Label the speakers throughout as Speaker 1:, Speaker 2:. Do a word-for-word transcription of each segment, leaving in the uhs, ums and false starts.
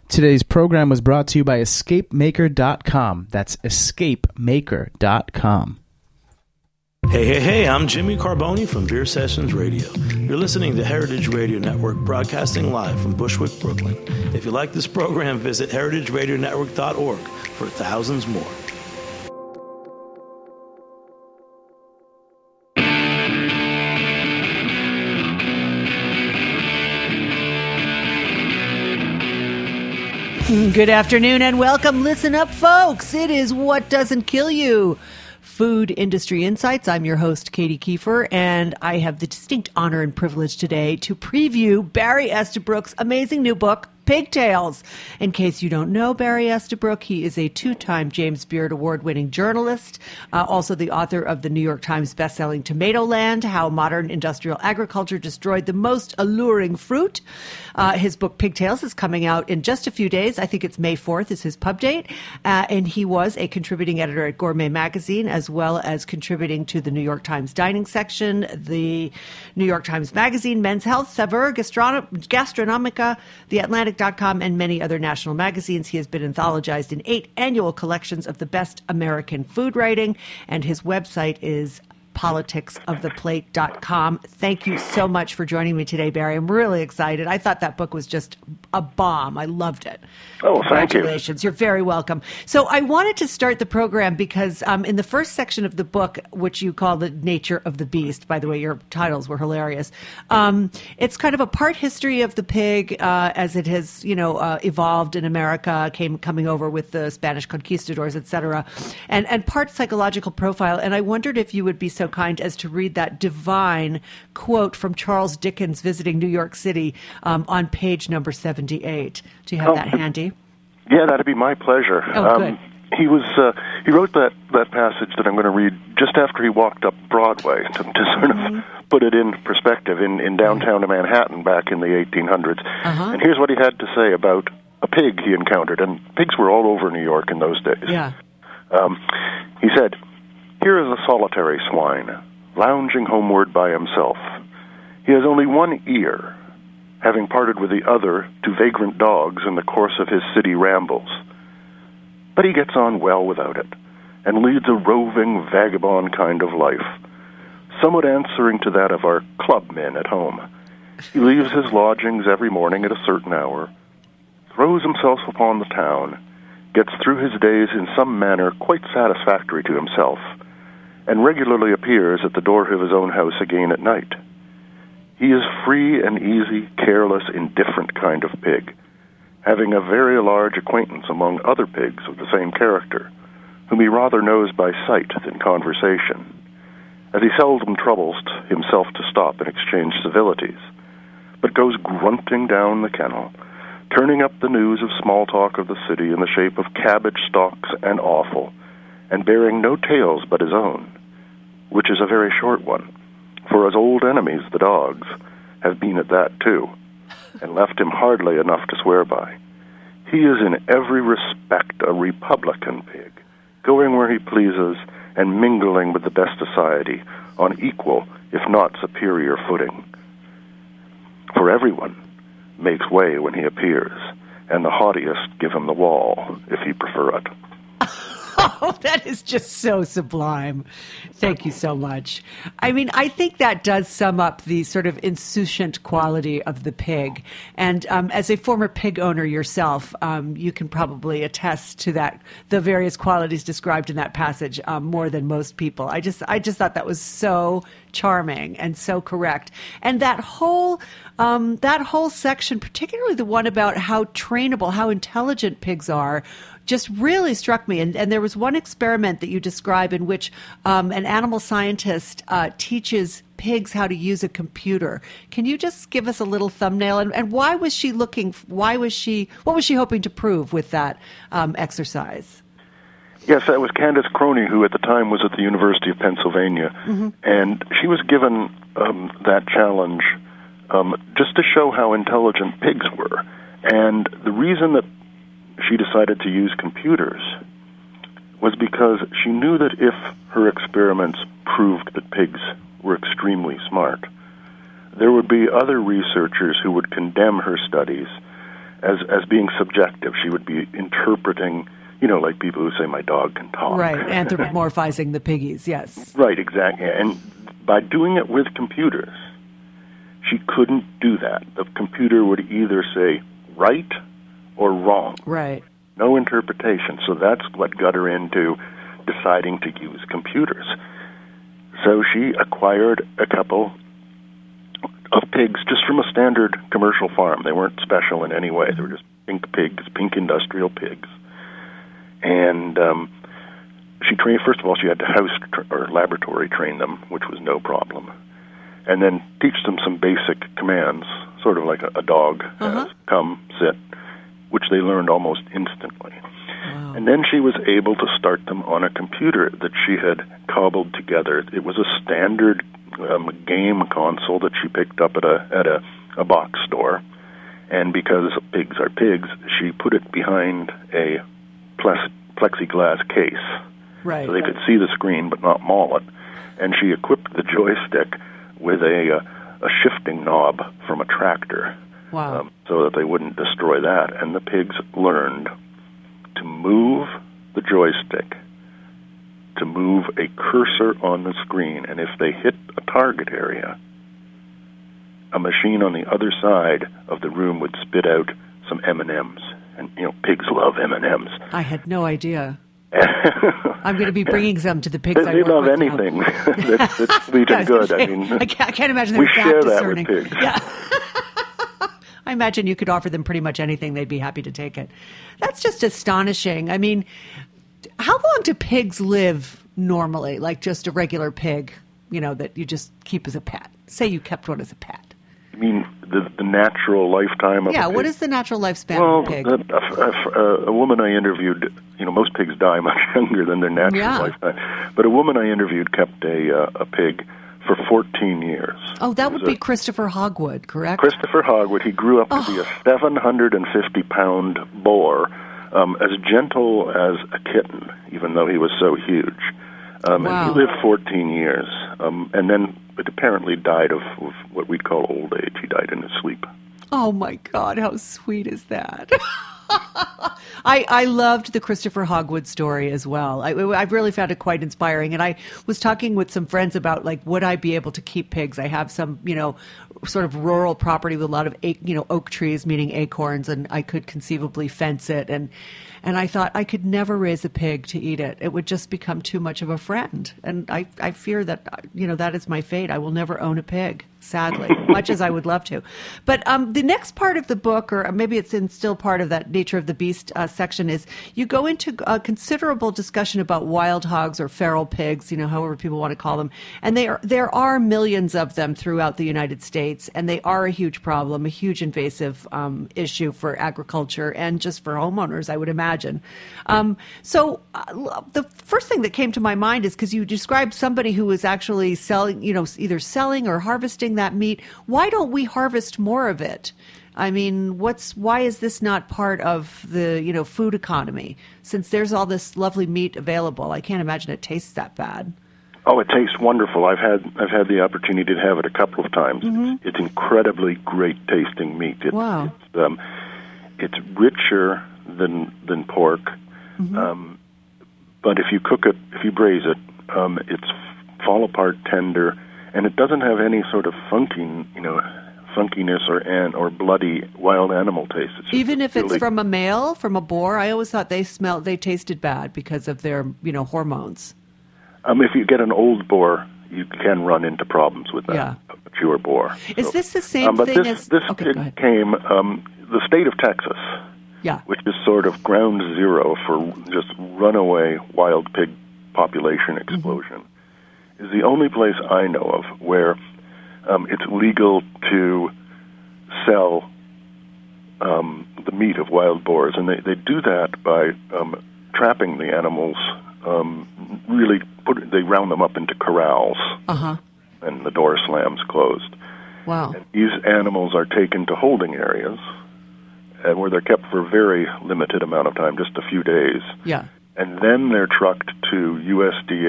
Speaker 1: Today's program was brought to you by escape maker dot com. That's escape maker dot com.
Speaker 2: Hey, hey, hey, I'm Jimmy Carboni from Beer Sessions Radio. You're listening to Heritage Radio Network, broadcasting live from Bushwick, Brooklyn. If you like this program, visit heritage radio network dot org for thousands more.
Speaker 3: Good afternoon and welcome. Listen up, folks. It is What Doesn't Kill You, Food Industry Insights. I'm your host, Katie Kiefer, and I have the distinct honor and privilege today to preview Barry Estabrook's amazing new book, Pigtails. In case you don't know Barry Estabrook, he is a two-time James Beard Award-winning journalist, uh, also the author of the New York Times bestselling Tomatoland, How Modern Industrial Agriculture Destroyed the Most Alluring Fruit. Uh, his book Pigtails is coming out in just a few days. I think it's May fourth is his pub date. Uh, and he was a contributing editor at Gourmet Magazine, as well as contributing to the New York Times dining section, the New York Times Magazine, Men's Health, Saveur, Gastronom- Gastronomica, The Atlantic dot com, and many other national magazines. He has been anthologized in eight annual collections of the best American food writing, and his website is politics of the plate dot com. Thank you so much for joining me today, Barry. I'm really excited. I thought that book was just a bomb. I loved it.
Speaker 4: Oh, thank you.
Speaker 3: Congratulations. You're very welcome. So I wanted to start the program because um, in the first section of the book, which you call The Nature of the Beast, by the way, your titles were hilarious. Um, it's kind of a part history of the pig uh, as it has, you know, uh, evolved in America, came coming over with the Spanish conquistadors, et cetera, and, and part psychological profile. And I wondered if you would be so kind as to read that divine quote from Charles Dickens visiting New York City um, on page number seventy-eight. Do you have
Speaker 4: oh,
Speaker 3: that handy?
Speaker 4: Yeah, that'd be my pleasure.
Speaker 3: Oh,
Speaker 4: um,
Speaker 3: good.
Speaker 4: He was uh, he wrote that, that passage that I'm going to read just after he walked up Broadway to, to sort
Speaker 3: mm-hmm.
Speaker 4: of put it in perspective in, in downtown Manhattan back in the eighteen hundreds.
Speaker 3: Uh-huh.
Speaker 4: And here's what he had to say about a pig he encountered. And pigs were all over New York in those days.
Speaker 3: Yeah.
Speaker 4: Um, he said, "Here is a solitary swine, lounging homeward by himself. He has only one ear, having parted with the other to vagrant dogs in the course of his city rambles. But he gets on well without it, and leads a roving, vagabond kind of life, somewhat answering to that of our clubmen at home. He leaves his lodgings every morning at a certain hour, throws himself upon the town, gets through his days in some manner quite satisfactory to himself, and regularly appears at the door of his own house again at night. He is free and easy, careless, indifferent kind of pig, having a very large acquaintance among other pigs of the same character, whom he rather knows by sight than conversation, as he seldom troubles himself to stop and exchange civilities, but goes grunting down the kennel, turning up the news of small talk of the city in the shape of cabbage stalks and offal, and bearing no tales but his own, which is a very short one, for his old enemies, the dogs, have been at that too, and left him hardly enough to swear by. He is in every respect a Republican pig, going where he pleases and mingling with the best society on equal, if not superior footing. For everyone makes way when he appears, and the haughtiest give him the wall, if he prefer it."
Speaker 3: Oh, that is just so sublime. Thank you so much. I mean, I think that does sum up the sort of insouciant quality of the pig. And um, as a former pig owner yourself, um, you can probably attest to that, the various qualities described in that passage um, more than most people. I just, I just thought that was so charming and so correct. And that whole, um, that whole section, particularly the one about how trainable, how intelligent pigs are, just really struck me. And, and there was one experiment that you describe in which um, an animal scientist uh, teaches pigs how to use a computer. Can you just give us a little thumbnail? And, and why was she looking, why was she, what was she hoping to prove with that um, exercise?
Speaker 4: Yes, that was Candace Croney, who at the time was at the University of Pennsylvania. Mm-hmm. And she was given um, that challenge um, just to show how intelligent pigs were. And the reason that she decided to use computers was because she knew that if her experiments proved that pigs were extremely smart, there would be other researchers who would condemn her studies as as being subjective. She would be interpreting, you know, like people who say, my dog can talk.
Speaker 3: Right, anthropomorphizing the piggies, yes.
Speaker 4: Right, exactly. And by doing it with computers, she couldn't do that. The computer would either say right or wrong.
Speaker 3: Right.
Speaker 4: No interpretation. So that's what got her into deciding to use computers. So she acquired a couple of pigs just from a standard commercial farm. They weren't special in any way. They were just pink pigs, pink industrial pigs. And um, she trained, first of all, she had to house tra- or laboratory train them, which was no problem. And then teach them some basic commands, sort of like a, a dog
Speaker 3: Uh-huh.
Speaker 4: has, come, sit, which they learned almost instantly.
Speaker 3: Wow.
Speaker 4: And then she was able to start them on a computer that she had cobbled together. It was a standard um, game console that she picked up at a at a, a box store. And because pigs are pigs, she put it behind a plex- plexiglass case.
Speaker 3: Right.
Speaker 4: So they could see the screen but not maul it. And she equipped the joystick with a, uh, a shifting knob from a tractor.
Speaker 3: Wow.
Speaker 4: Um, so that they wouldn't destroy that. And the pigs learned to move the joystick, to move a cursor on the screen, and if they hit a target area, a machine on the other side of the room would spit out some M and M's. And, you know, pigs love M and M's.
Speaker 3: I had no idea. I'm going to be bringing some to the pigs
Speaker 4: They,
Speaker 3: I
Speaker 4: they
Speaker 3: work
Speaker 4: love
Speaker 3: with
Speaker 4: anything
Speaker 3: now.
Speaker 4: that's, that's sweet
Speaker 3: Yeah, I
Speaker 4: and
Speaker 3: was
Speaker 4: good.
Speaker 3: gonna
Speaker 4: I
Speaker 3: say,
Speaker 4: mean,
Speaker 3: I can't, I can't imagine
Speaker 4: we
Speaker 3: they're
Speaker 4: share
Speaker 3: that
Speaker 4: that with
Speaker 3: discerning.
Speaker 4: pigs.
Speaker 3: Yeah. I imagine you could offer them pretty much anything; they'd be happy to take it. That's just astonishing. I mean, how long do pigs live normally? Like just a regular pig, you know, that you just keep as a pet. Say you kept one as a pet.
Speaker 4: I mean, the the natural lifetime of
Speaker 3: Yeah,
Speaker 4: a pig.
Speaker 3: what is the natural lifespan
Speaker 4: Well,
Speaker 3: of a pig?
Speaker 4: the, a, a, a woman I interviewed, you know, most pigs die much younger than their natural
Speaker 3: Yeah.
Speaker 4: lifetime. But a woman I interviewed kept a uh, a pig for fourteen years.
Speaker 3: Oh, that
Speaker 4: It
Speaker 3: would
Speaker 4: was
Speaker 3: be
Speaker 4: a-
Speaker 3: Christopher Hogwood, correct?
Speaker 4: Christopher Hogwood. He grew up to be a seven hundred fifty pound boar, um, as gentle as a kitten, even though he was so huge. Um,
Speaker 3: Wow.
Speaker 4: And he lived fourteen years, um, and then it apparently died of, of what we'd call old age. He died in his sleep.
Speaker 3: Oh my God, how sweet is that? I, I loved the Christopher Hogwood story as well. I, I really found it quite inspiring. And I was talking with some friends about, like, would I be able to keep pigs? I have some, you know, sort of rural property with a lot of, you know, oak trees, meaning acorns, and I could conceivably fence it. And and I thought I could never raise a pig to eat it. It would just become too much of a friend. And I, I fear that, you know, that is my fate. I will never own a pig, sadly, much as I would love to. But um, the next part of the book, or maybe it's in still part of that Nature of the Beast uh, section, is you go into a considerable discussion about wild hogs or feral pigs, you know, however people want to call them. And they are, there are millions of them throughout the United States, and they are a huge problem, a huge invasive um, issue for agriculture and just for homeowners, I would imagine. Um, so uh, the first thing that came to my mind is because you described somebody who was actually selling, you know, either selling or harvesting that meat. Why don't we harvest more of it? I mean, what's why is this not part of the, you know, food economy? Since there's all this lovely meat available, I can't imagine it tastes that bad.
Speaker 4: Oh, it tastes wonderful. I've had I've had the opportunity to have it a couple of times.
Speaker 3: Mm-hmm.
Speaker 4: It's, it's incredibly great tasting meat. It,
Speaker 3: Wow.
Speaker 4: It's, um, it's richer than than pork,
Speaker 3: Mm-hmm.
Speaker 4: um, but if you cook it, if you braise it, um, it's fall apart tender, and it doesn't have any sort of funky, you know, funkiness or an or bloody wild animal taste. It's just
Speaker 3: Even if it's
Speaker 4: really-
Speaker 3: from a male, from a boar, I always thought they smelled, they tasted bad because of their, you know, hormones.
Speaker 4: Um, if you get an old boar, you can run into problems with that.
Speaker 3: Yeah.
Speaker 4: A mature boar.
Speaker 3: Is
Speaker 4: So-
Speaker 3: this the same
Speaker 4: um, but
Speaker 3: thing
Speaker 4: this,
Speaker 3: as?
Speaker 4: this
Speaker 3: Okay,
Speaker 4: pig
Speaker 3: go ahead.
Speaker 4: came um, the state of Texas,
Speaker 3: Yeah.
Speaker 4: which is sort of ground zero for just runaway wild pig population
Speaker 3: Mm-hmm.
Speaker 4: explosion, is the only place I know of where um, it's legal to sell um, the meat of wild boars, and they, they do that by um, trapping the animals. Um, really, put they round them up into corrals,
Speaker 3: Uh huh.
Speaker 4: and the door slams closed.
Speaker 3: Wow.
Speaker 4: And these animals are taken to holding areas, and where they're kept for a very limited amount of time, just a few days.
Speaker 3: Yeah.
Speaker 4: And then they're trucked to U S D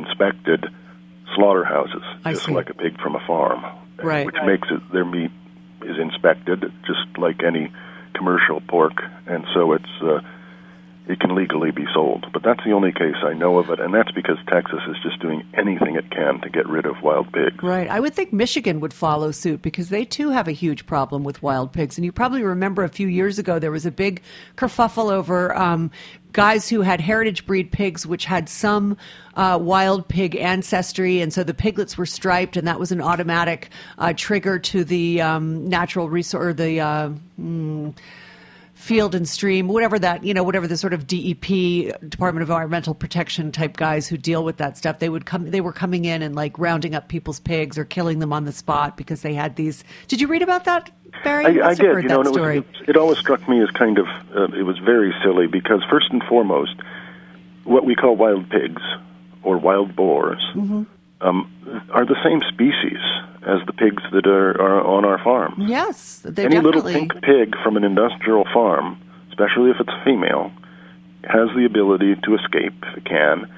Speaker 4: A-inspected slaughterhouses,
Speaker 3: I
Speaker 4: just
Speaker 3: see.
Speaker 4: like a pig from a farm,
Speaker 3: Right.
Speaker 4: which makes it their meat is inspected, just like any commercial pork, and so it's uh, it can legally be sold. But that's the only case I know of it, and that's because Texas is just doing anything it can to get rid of wild pigs.
Speaker 3: Right. I would think Michigan would follow suit because they too have a huge problem with wild pigs. And you probably remember a few years ago there was a big kerfuffle over um, guys who had heritage breed pigs which had some uh, wild pig ancestry, and so the piglets were striped, and that was an automatic uh, trigger to the um, natural resource, or the uh, mm, Field and Stream, whatever that, you know, whatever the sort of D E P, Department of Environmental Protection type guys who deal with that stuff, they would come, they were coming in and like rounding up people's pigs or killing them on the spot because they had these. Did you read about that, Barry?
Speaker 4: I, I did. You know, and it, was, it, it always struck me as kind of, uh, it was very silly because first and foremost, what we call wild pigs or wild boars mm-hmm. um, are the same species as the pigs that are, are on our farms.
Speaker 3: Yes, they
Speaker 4: Any
Speaker 3: definitely...
Speaker 4: little pink pig from an industrial farm, especially if it's a female, has the ability to escape, if it can,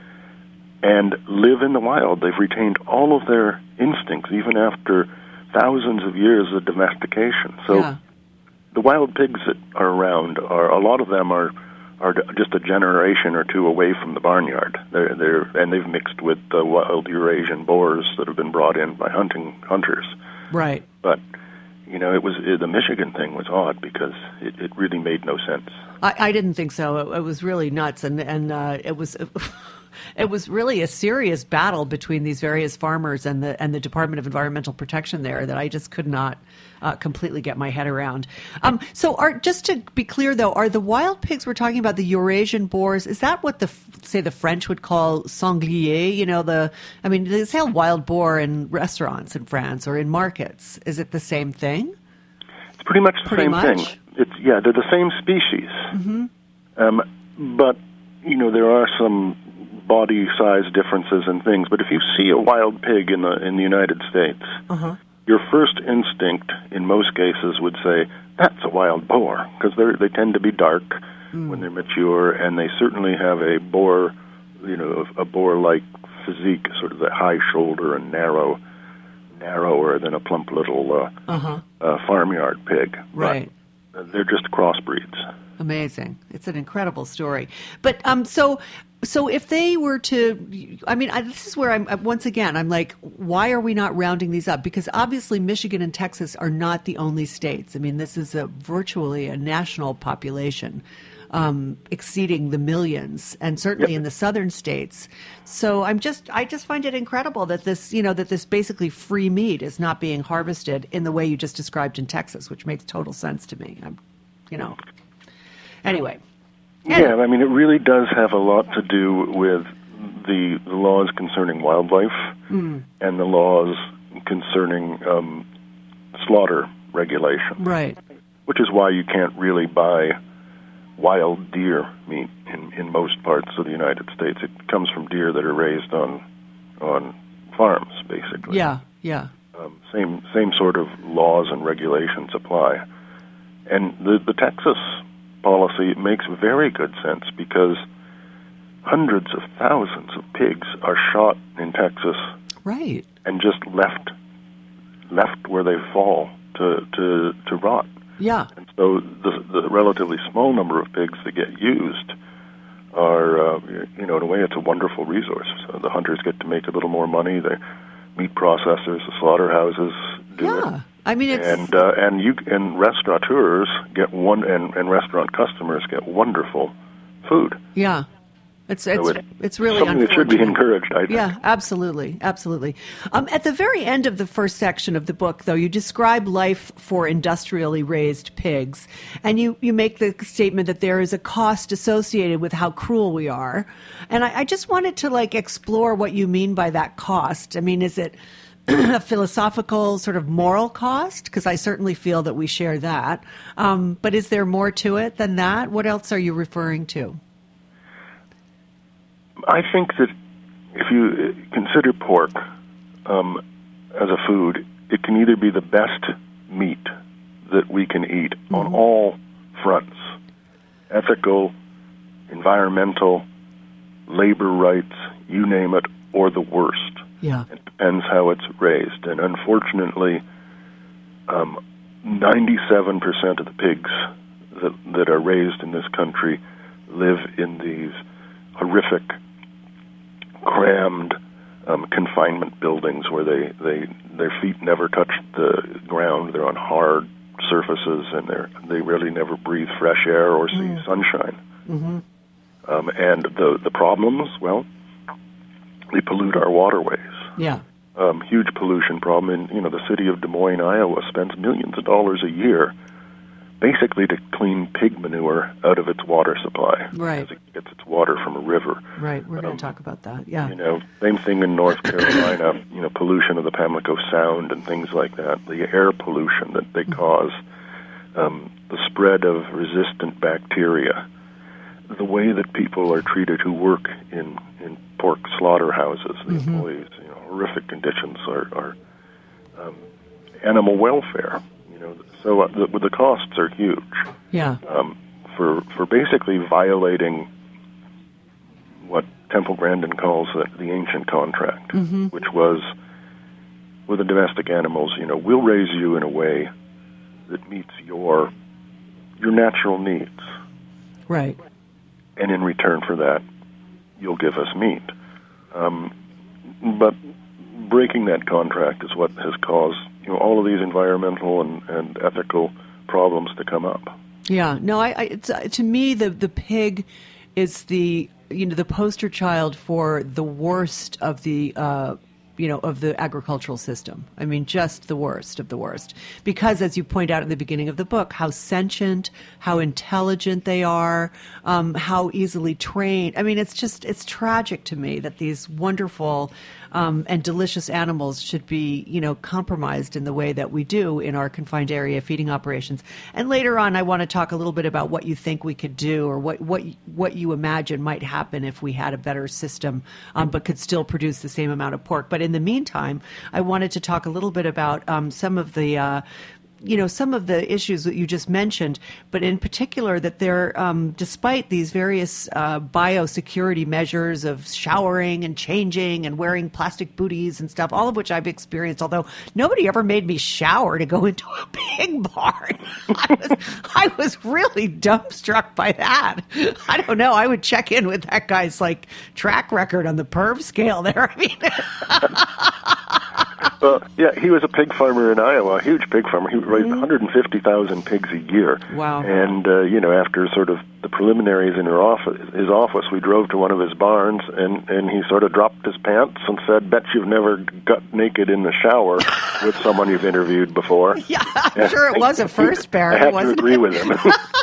Speaker 4: and live in the wild. They've retained all of their instincts, even after thousands of years of domestication. So
Speaker 3: yeah.
Speaker 4: the wild pigs that are around, are a lot of them are are just a generation or two away from the barnyard. They're, they're, and they've mixed with the wild Eurasian boars that have been brought in by hunting hunters.
Speaker 3: Right.
Speaker 4: But, you know, it was it, the Michigan thing was odd because it, it really made no sense.
Speaker 3: I, I didn't think so. It, it was really nuts, and and uh, it was. It was really a serious battle between these various farmers and the and the Department of Environmental Protection there that I just could not uh, completely get my head around. Um, so, are just to be clear, though, are the wild pigs we're talking about, the Eurasian boars? Is that what the say the French would call sanglier? You know, the I mean, they sell wild boar in restaurants in France or in markets. Is it the same thing?
Speaker 4: It's pretty much the
Speaker 3: pretty
Speaker 4: same
Speaker 3: much?
Speaker 4: thing. It's yeah, they're the same species.
Speaker 3: Mm-hmm.
Speaker 4: Um, but you know, there are some body size differences and things, but if you see a wild pig in the in the United States, uh-huh. your first instinct in most cases would say that's a wild boar because they they tend to be dark mm. when they're mature, and they certainly have a boar, you know, a boar-like physique, sort of a high shoulder and narrow, narrower than a plump little uh, uh-huh. uh, farmyard pig.
Speaker 3: Right.
Speaker 4: But they're just crossbreeds.
Speaker 3: Amazing. It's an incredible story. But um, so so if they were to, I mean, I, this is where I'm, once again, I'm like, why are we not rounding these up? Because obviously Michigan and Texas are not the only states. I mean, this is a virtually a national population um, exceeding the millions, and certainly yep. in the southern states. So I'm just, I just find it incredible that this, you know, that this basically free meat is not being harvested in the way you just described in Texas, which makes total sense to me. I'm, you know. Anyway.
Speaker 4: Yeah, I mean, it really does have a lot to do with the, the laws concerning wildlife mm. and the laws concerning um, slaughter regulation.
Speaker 3: Right.
Speaker 4: Which is why you can't really buy wild deer meat in, in most parts of the United States. It comes from deer that are raised on on farms, basically.
Speaker 3: Yeah, yeah.
Speaker 4: Um, same same sort of laws and regulations apply. And the, the Texas policy makes very good sense because hundreds of thousands of pigs are shot in Texas,
Speaker 3: right,
Speaker 4: and just left left where they fall to to, to rot.
Speaker 3: Yeah,
Speaker 4: and so the the relatively small number of pigs that get used are, uh, you know, in a way, it's a wonderful resource. So the hunters get to make a little more money. The meat processors, the slaughterhouses do
Speaker 3: yeah.
Speaker 4: it.
Speaker 3: I mean, it's...
Speaker 4: and uh, and you and restaurateurs get one, and, and restaurant customers get wonderful food.
Speaker 3: Yeah, it's it's
Speaker 4: so it's,
Speaker 3: it's really
Speaker 4: something that should be encouraged, I think.
Speaker 3: Yeah, absolutely, absolutely. Um, at the very end of the first section of the book, though, you describe life for industrially raised pigs, and you, you make the statement that there is a cost associated with how cruel we are, and I, I just wanted to like explore what you mean by that cost. I mean, is it a philosophical sort of moral cost? Because I certainly feel that we share that. Um, but is there more to it than that? What else are you referring to?
Speaker 4: I think that if you consider pork um, as a food, it can either be the best meat that we can eat mm-hmm. on all fronts, ethical, environmental, labor rights, you name it, or the worst.
Speaker 3: Yeah.
Speaker 4: It depends how it's raised. And unfortunately, um, ninety-seven percent of the pigs that, that are raised in this country live in these horrific, crammed um, confinement buildings where they, they their feet never touch the ground. They're on hard surfaces, and they they really never breathe fresh air or see mm. sunshine.
Speaker 3: Mm-hmm.
Speaker 4: Um, and the the problems, well, they pollute our waterways.
Speaker 3: Yeah.
Speaker 4: Um, huge pollution problem. In you know the city of Des Moines, Iowa, spends millions of dollars a year, basically to clean pig manure out of its water supply.
Speaker 3: Right.
Speaker 4: Because it gets its water from a river.
Speaker 3: Right. We're
Speaker 4: um,
Speaker 3: going to talk about that. Yeah.
Speaker 4: You know, same thing in North Carolina. You know, pollution of the Pamlico Sound and things like that. The air pollution that they mm-hmm. cause, um, the spread of resistant bacteria, the way that people are treated who work in, in pork slaughterhouses, the mm-hmm. employees, you know, horrific conditions are, are um, animal welfare. You know, so uh, the, the costs are huge.
Speaker 3: Yeah.
Speaker 4: Um, for for basically violating what Temple Grandin calls the, the ancient contract,
Speaker 3: mm-hmm.
Speaker 4: which was with the domestic animals. You know, we'll raise you in a way that meets your your natural needs.
Speaker 3: Right.
Speaker 4: And in return for that, you'll give us meat. Um, but breaking that contract is what has caused you know all of these environmental and, and ethical problems to come up.
Speaker 3: Yeah, no, I, I it's, uh, to me the the pig is the you know the poster child for the worst of the uh, you know of the agricultural system. I mean, just the worst of the worst. Because, as you point out in the beginning of the book, how sentient, how intelligent they are, um, how easily trained. I mean, it's just it's tragic to me that these wonderful Um, and delicious animals should be, you know, compromised in the way that we do in our confined area feeding operations. And later on, I want to talk a little bit about what you think we could do, or what what what you imagine might happen if we had a better system, um, but could still produce the same amount of pork. But in the meantime, I wanted to talk a little bit about um, some of the uh, you know, some of the issues that you just mentioned, but in particular that they're, um, despite these various uh, biosecurity measures of showering and changing and wearing plastic booties and stuff, all of which I've experienced, although nobody ever made me shower to go into a pig barn. I was, I was really dumbstruck by that. I don't know. I would check in with that guy's, like, track record on the perv scale there. I mean...
Speaker 4: Well, yeah, he was a pig farmer in Iowa, a huge pig farmer. He raised mm-hmm. one hundred fifty thousand pigs a year.
Speaker 3: Wow.
Speaker 4: And, uh, you know, after sort of the preliminaries in her office, his office, we drove to one of his barns, and, and he sort of dropped his pants and said, bet you've never got naked in the shower with someone you've interviewed before.
Speaker 3: Yeah, I'm sure it was a first parent,
Speaker 4: I have
Speaker 3: wasn't
Speaker 4: to agree
Speaker 3: it?
Speaker 4: with him.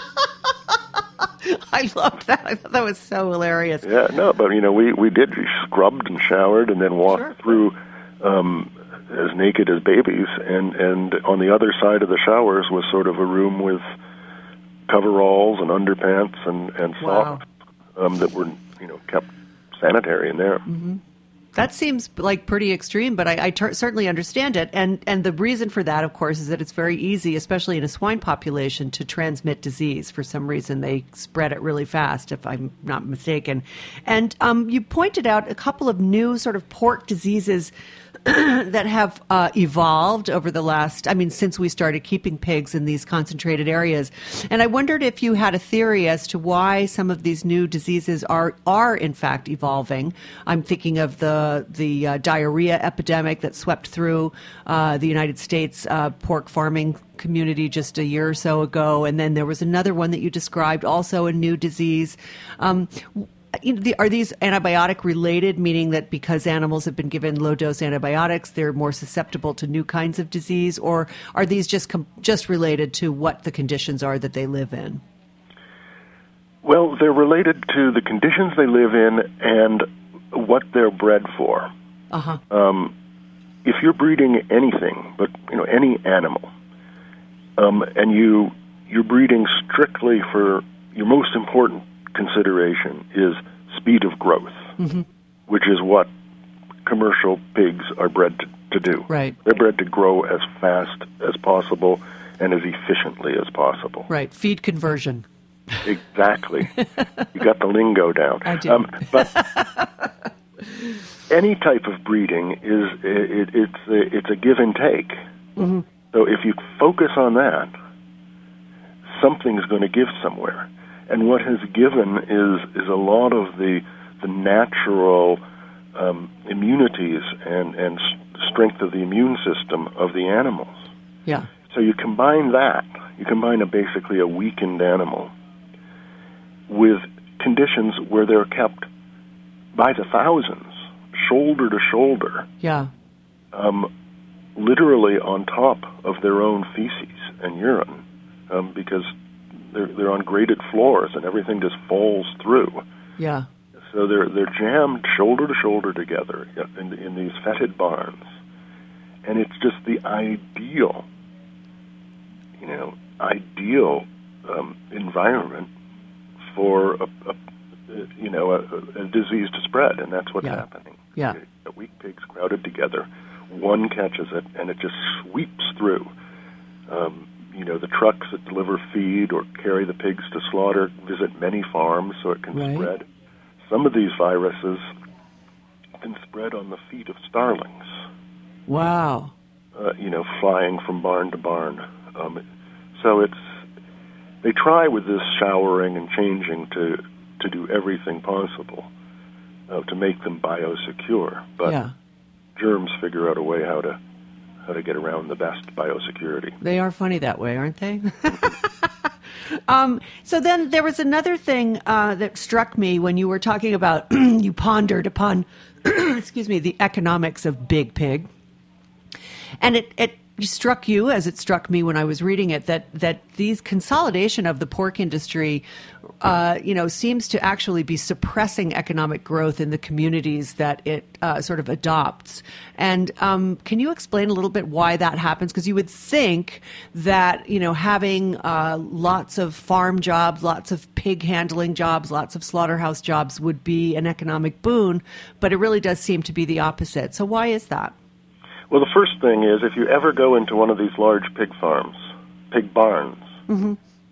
Speaker 3: I loved that. I thought that was so hilarious.
Speaker 4: Yeah, no, but, you know, we, we did. We scrubbed and showered and then walked
Speaker 3: Sure.
Speaker 4: through... Um, as naked as babies, and, and on the other side of the showers was sort of a room with coveralls and underpants and, and socks
Speaker 3: Wow.
Speaker 4: um, that were, you know, kept sanitary in there.
Speaker 3: Mm-hmm. That seems like pretty extreme, but I, I ter- certainly understand it. And and the reason for that, of course, is that it's very easy, especially in a swine population, to transmit disease. For some reason, they spread it really fast, if I'm not mistaken. And um, you pointed out a couple of new sort of pork diseases that have uh, evolved over the last, I mean, since we started keeping pigs in these concentrated areas. And I wondered if you had a theory as to why some of these new diseases are, are in fact, evolving. I'm thinking of the, the uh, diarrhea epidemic that swept through uh, the United States uh, pork farming community just a year or so ago. And then there was another one that you described, also a new disease. Um, You know, the, are these antibiotic related, meaning that because animals have been given low dose antibiotics, they're more susceptible to new kinds of disease, or are these just com- just related to what the conditions are that they live in?
Speaker 4: Well, they're related to the conditions they live in and what they're bred for.
Speaker 3: Uh-huh.
Speaker 4: Um, if you're breeding anything, but you know any animal, um, and you you're breeding strictly for your most important consideration is speed of growth,
Speaker 3: mm-hmm.
Speaker 4: which is what commercial pigs are bred to, to do.
Speaker 3: Right.
Speaker 4: They're bred to grow as fast as possible and as efficiently as possible.
Speaker 3: Right. Feed conversion.
Speaker 4: Exactly. You got the lingo down.
Speaker 3: I do.
Speaker 4: Um, but any type of breeding is it, it's a, it's a give and take.
Speaker 3: Mm-hmm.
Speaker 4: So if you focus on that, something's going to give somewhere. And what has given is is a lot of the the natural um, immunities and, and strength of the immune system of the animals.
Speaker 3: Yeah.
Speaker 4: So you combine that, you combine a basically a weakened animal with conditions where they're kept by the thousands, shoulder to shoulder,
Speaker 3: Yeah.
Speaker 4: um, literally on top of their own feces and urine, um, because they're they're on graded floors and everything just falls through.
Speaker 3: Yeah.
Speaker 4: So they're they're jammed shoulder to shoulder together in in these fetid barns, and it's just the ideal, you know, ideal um, environment for a, a you know a, a disease to spread, and that's what's
Speaker 3: Yeah.
Speaker 4: happening.
Speaker 3: Yeah.
Speaker 4: The weak pigs crowded together, one catches it, and it just sweeps through. Um, you know, the trucks that deliver feed or carry the pigs to slaughter visit many farms so it can
Speaker 3: Right.
Speaker 4: spread. Some of these viruses can spread on the feet of starlings,
Speaker 3: Wow.
Speaker 4: uh, you know, flying from barn to barn. Um, so it's they try with this showering and changing to to do everything possible uh, to make them biosecure. But
Speaker 3: Yeah.
Speaker 4: germs figure out a way how to how to get around the best biosecurity.
Speaker 3: They are funny that way, aren't they? um, so then there was another thing uh, that struck me when you were talking about, you pondered upon, excuse me, the economics of Big Pig. And it, it struck you, as it struck me when I was reading it, that, that these consolidation of the pork industry, uh, you know, seems to actually be suppressing economic growth in the communities that it uh, sort of adopts. And um, can you explain a little bit why that happens? Because you would think that, you know, having uh, lots of farm jobs, lots of pig handling jobs, lots of slaughterhouse jobs would be an economic boon, but it really does seem to be the opposite. So why is that?
Speaker 4: Well, the first thing is if you ever go into one of these large pig farms, pig barns,
Speaker 3: Mm-hmm.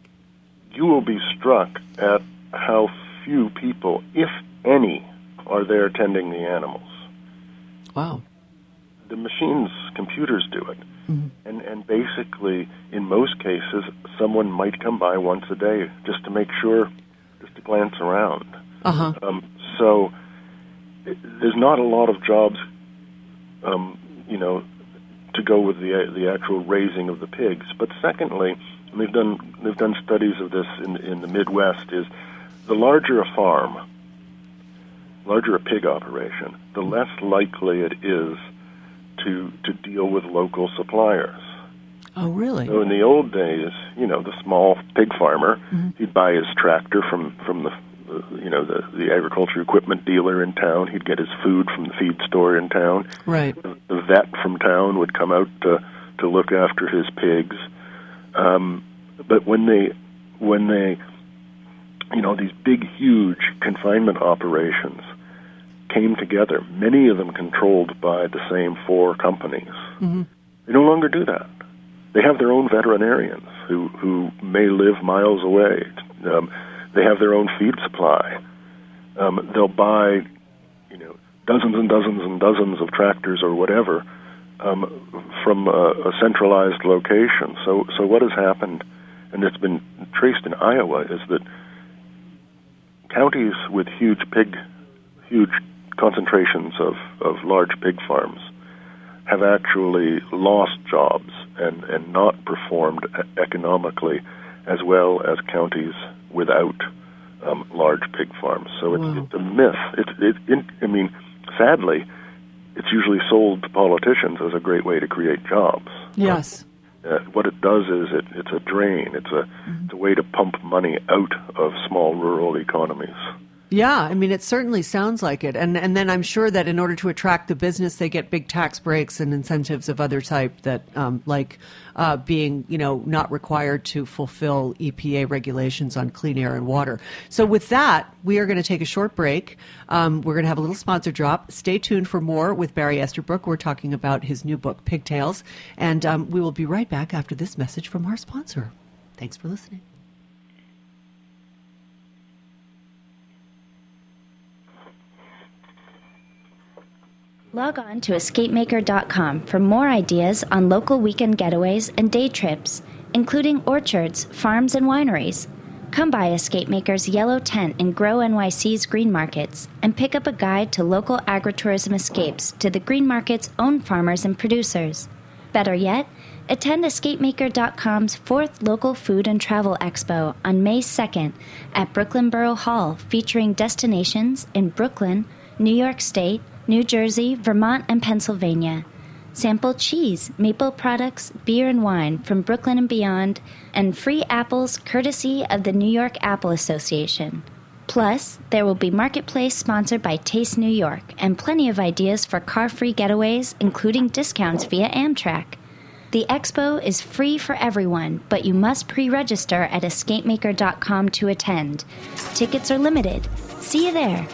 Speaker 4: you will be struck at how few people, if any, are there tending the animals.
Speaker 3: Wow.
Speaker 4: The machines, computers do it.
Speaker 3: Mm-hmm. And,
Speaker 4: and basically, in most cases, someone might come by once a day just to make sure, just to glance around.
Speaker 3: Uh-huh.
Speaker 4: Um, so it, there's not a lot of jobs, um, you know, to go with the the actual raising of the pigs. But secondly, and they've done they've done studies of this in in the Midwest, is the larger a farm, larger a pig operation, the less likely it is to to deal with local suppliers.
Speaker 3: Oh, really?
Speaker 4: So in the old days, you know, the small pig farmer,
Speaker 3: Mm-hmm.
Speaker 4: he'd buy his tractor from from the uh, you know the the agriculture equipment dealer in town. He'd get his food from the feed store in town.
Speaker 3: Right.
Speaker 4: The, the vet from town would come out to to look after his pigs. Um, but when they when they you know these big, huge confinement operations came together, many of them controlled by the same four companies.
Speaker 3: Mm-hmm.
Speaker 4: They no longer do that. They have their own veterinarians who, who may live miles away. Um, they have their own feed supply. Um, they'll buy, you know, dozens and dozens and dozens of tractors or whatever um, from a, a centralized location. So, so what has happened, and it's been traced in Iowa, is that counties with huge pig, huge concentrations of, of large pig farms have actually lost jobs and, and not performed economically as well as counties without um, large pig farms. So it's,
Speaker 3: Wow.
Speaker 4: it's a myth. It's, it, it, I mean, sadly, it's usually sold to politicians as a great way to create jobs.
Speaker 3: Yes.
Speaker 4: Uh, what it does is it, it's a drain. It's a, mm-hmm. it's a way to pump money out of small rural economies.
Speaker 3: Yeah, I mean, it certainly sounds like it. And and then I'm sure that in order to attract the business, they get big tax breaks and incentives of other type that, um, like uh, being, you know, not required to fulfill E P A regulations on clean air and water. So with that, we are going to take a short break. Um, we're going to have a little sponsor drop. Stay tuned for more with Barry Estabrook. We're talking about his new book, Pigtails. And um, we will be right back after this message from our sponsor. Thanks for listening.
Speaker 5: Log on to escape maker dot com for more ideas on local weekend getaways and day trips, including orchards, farms, and wineries. Come by Escape Maker's yellow tent in Grow N Y C's Green Markets and pick up a guide to local agritourism escapes to the Green Market's own farmers and producers. Better yet, attend escape maker dot com's fourth local food and travel expo on May second at Brooklyn Borough Hall, featuring destinations in Brooklyn, New York State, New Jersey, Vermont, and Pennsylvania. Sample cheese, maple products, beer and wine from Brooklyn and beyond, and free apples courtesy of the New York Apple Association. Plus, there will be Marketplace sponsored by Taste New York and plenty of ideas for car-free getaways, including discounts via Amtrak. The expo is free for everyone, but you must pre-register at escape maker dot com to attend. Tickets are limited. See you there.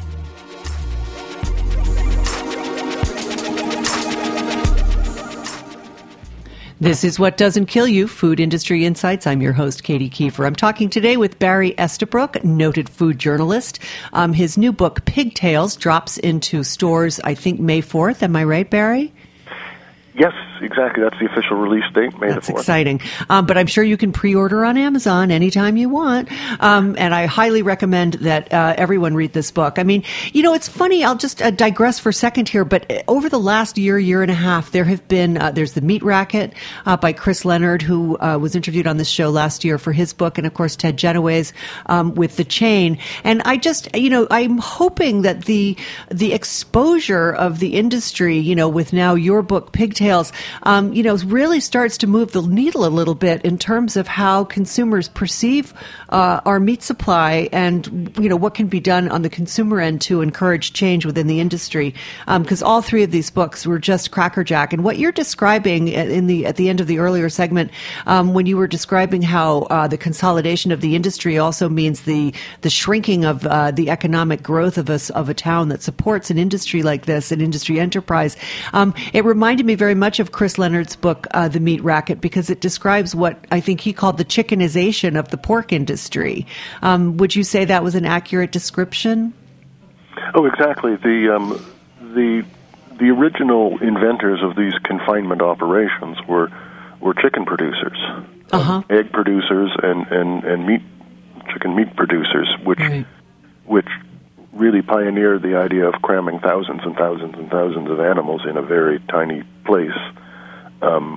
Speaker 3: This is What Doesn't Kill You, Food Industry Insights. I'm your host, Katie Kiefer. I'm talking today with Barry Estabrook, noted food journalist. Um, his new book, Pigtails, drops into stores, I think, May fourth. Am I right, Barry?
Speaker 4: Yes, exactly. That's the official release date, May
Speaker 3: That's
Speaker 4: the fourth.
Speaker 3: Exciting. Um, but I'm sure you can pre-order on Amazon anytime you want. Um, and I highly recommend that uh, everyone read this book. I mean, you know, it's funny. I'll just uh, digress for a second here. But over the last year, year and a half, there have been, uh, there's The Meat Racket uh, by Chris Leonard, who uh, was interviewed on this show last year for his book. And, of course, Ted Genoways um, with The Chain. And I just, you know, I'm hoping that the the exposure of the industry, you know, with now your book, Pigtails, Um, you know, really starts to move the needle a little bit in terms of how consumers perceive uh, our meat supply and, you know, what can be done on the consumer end to encourage change within the industry. Because um, all three of these books were just crackerjack. And what you're describing in the at the end of the earlier segment, um, when you were describing how uh, the consolidation of the industry also means the the shrinking of uh, the economic growth of a, of a town that supports an industry like this, an industry enterprise, um, it reminded me very much of Chris Leonard's book, uh, The Meat Racket, because it describes what I think he called the chickenization of the pork industry. Um, would you say that was an accurate description?
Speaker 4: Oh, exactly. The um, the the original inventors of these confinement operations were were chicken producers,
Speaker 3: uh-huh.
Speaker 4: um, egg producers, and, and, and meat chicken meat producers, which
Speaker 3: right.
Speaker 4: which really pioneered the idea of cramming thousands and thousands and thousands of animals in a very tiny place. Um,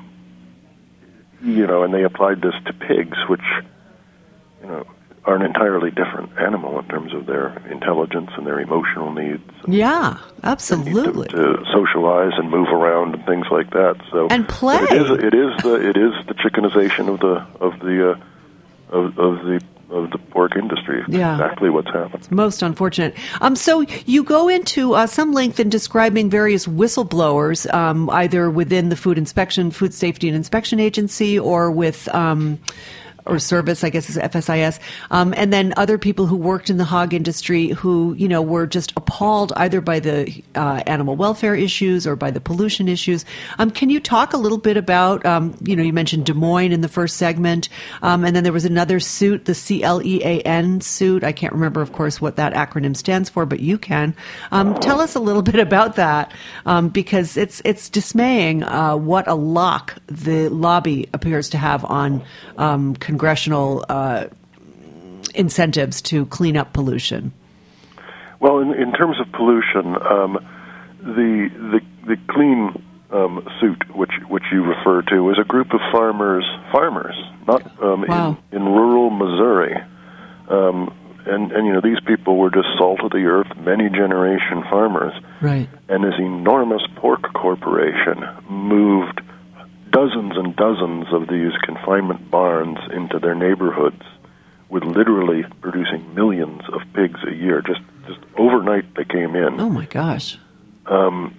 Speaker 4: you know, and they applied this to pigs, which, you know, are an entirely different animal in terms of their intelligence and their emotional needs.
Speaker 3: Yeah, absolutely.
Speaker 4: To, to socialize and move around and things like that. So
Speaker 3: and play.
Speaker 4: It is, it is the it is the chickenization of the of the uh, of, of the of the pork industry.
Speaker 3: Yeah.
Speaker 4: Exactly what's happened.
Speaker 3: It's most unfortunate. Um, so you go into uh, some length in describing various whistleblowers, um, either within the Food Inspection, Food Safety and Inspection Agency, or with um, or service, I guess is F S I S, um, and then other people who worked in the hog industry who, you know, were just appalled either by the uh, animal welfare issues or by the pollution issues. Um, can you talk a little bit about, um, you know, you mentioned Des Moines in the first segment, um, and then there was another suit, the C L E A N suit. I can't remember, of course, what that acronym stands for, but you can. Um, tell us a little bit about that, um, because it's it's dismaying uh, what a lock the lobby appears to have on um, congressional uh, incentives to clean up pollution.
Speaker 4: Well, in, in terms of pollution, um, the the the clean um, suit, which which you refer to, is a group of farmers, farmers, not um,
Speaker 3: wow.
Speaker 4: in, in rural Missouri, um, and and you know these people were just salt of the earth, many generation farmers,
Speaker 3: right?
Speaker 4: And this enormous pork corporation moved dozens and dozens of these confinement barns into their neighborhoods, with literally producing millions of pigs a year. Just just overnight they came in.
Speaker 3: Oh my gosh!
Speaker 4: Um,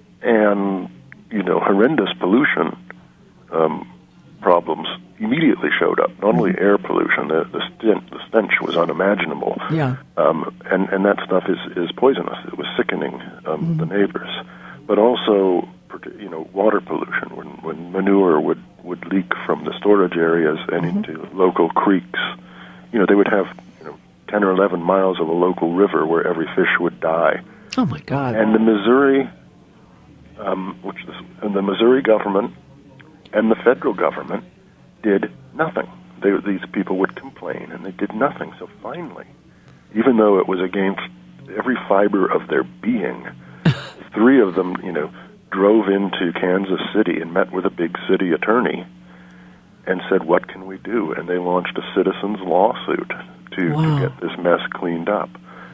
Speaker 4: and you know, horrendous pollution um, problems immediately showed up. Not only air pollution, the the stench, the stench was unimaginable.
Speaker 3: Yeah.
Speaker 4: Um, and and that stuff is is poisonous. It was sickening um, mm-hmm. the neighbors, but also, you know, water pollution, when, when manure would, would leak from the storage areas and mm-hmm. into local creeks. You know, they would have, you know, ten or eleven miles of a local river where every fish would die.
Speaker 3: Oh, my God.
Speaker 4: And the Missouri um, which is, and the Missouri government and the federal government did nothing. They, these people would complain, and they did nothing. So finally, even though it was against every fiber of their being, three of them, you know, drove into Kansas City and met with a big city attorney and said, what can we do? And they launched a citizens lawsuit to,
Speaker 3: wow.
Speaker 4: to get this mess cleaned up.